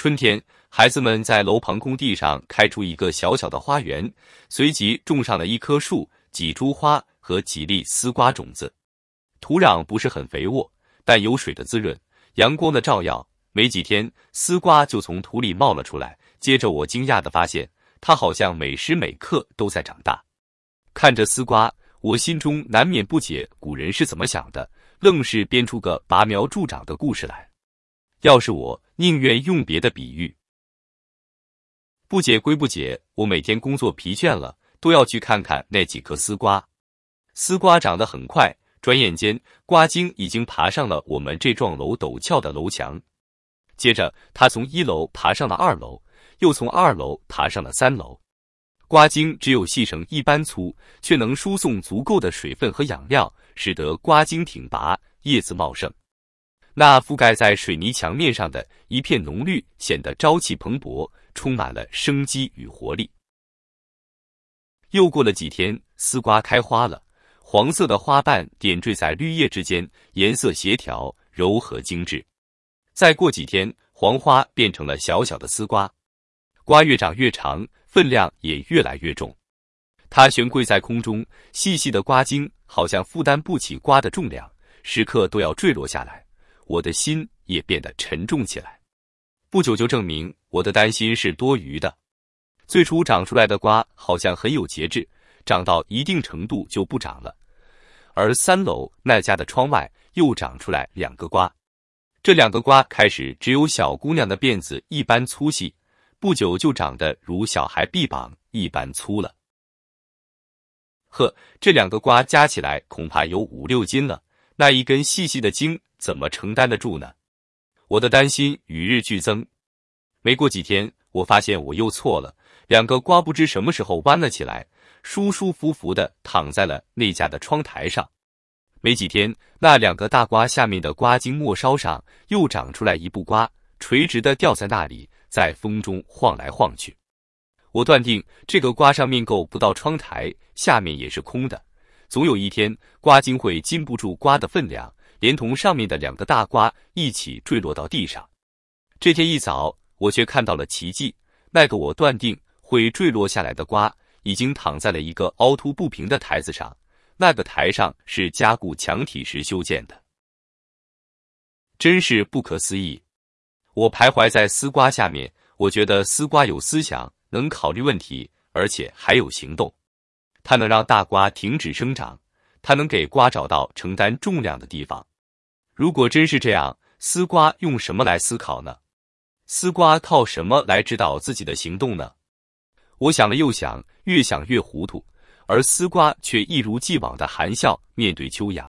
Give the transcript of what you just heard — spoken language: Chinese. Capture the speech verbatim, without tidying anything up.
春天，孩子们在楼旁空地上开出一个小小的花园，随即种上了一棵树、几株花和几粒丝瓜种子。土壤不是很肥沃，但有水的滋润，阳光的照耀，没几天，丝瓜就从土里冒了出来。接着我惊讶地发现，它好像每时每刻都在长大。看着丝瓜，我心中难免不解古人是怎么想的，愣是编出个拔苗助长的故事来。要是我，宁愿用别的比喻。不解归不解，我每天工作疲倦了，都要去看看那几颗丝瓜。丝瓜长得很快，转眼间，瓜茎已经爬上了我们这幢楼陡峭的楼墙。接着，它从一楼爬上了二楼，又从二楼爬上了三楼。瓜茎只有细绳一般粗，却能输送足够的水分和养料，使得瓜茎挺拔，叶子茂盛。那覆盖在水泥墙面上的一片浓绿显得朝气蓬勃，充满了生机与活力。又过了几天，丝瓜开花了，黄色的花瓣点缀在绿叶之间，颜色协调，柔和精致。再过几天，黄花变成了小小的丝瓜，瓜越长越长，分量也越来越重。它悬跪在空中，细细的瓜茎好像负担不起瓜的重量，时刻都要坠落下来。我的心也变得沉重起来。不久就证明我的担心是多余的。最初长出来的瓜好像很有节制，长到一定程度就不长了。而三楼那家的窗外又长出来两个瓜，这两个瓜开始只有小姑娘的辫子一般粗细，不久就长得如小孩臂膀一般粗了。呵，这两个瓜加起来恐怕有五六斤了，那一根细细的茎怎么承担得住呢？我的担心与日俱增。没过几天，我发现我又错了，两个瓜不知什么时候弯了起来，舒舒服服地躺在了那家的窗台上。没几天，那两个大瓜下面的瓜茎末梢上又长出来一部瓜，垂直地吊在那里，在风中晃来晃去。我断定这个瓜上面够不到窗台，下面也是空的。总有一天，瓜茎会禁不住瓜的分量，连同上面的两个大瓜一起坠落到地上。这天一早，我却看到了奇迹，那个我断定会坠落下来的瓜已经躺在了一个凹凸不平的台子上，那个台上是加固墙体时修建的。真是不可思议。我徘徊在丝瓜下面，我觉得丝瓜有思想，能考虑问题，而且还有行动。它能让大瓜停止生长，它能给瓜找到承担重量的地方。如果真是这样，丝瓜用什么来思考呢？丝瓜靠什么来指导自己的行动呢？我想了又想，越想越糊涂，而丝瓜却一如既往的含笑面对秋阳。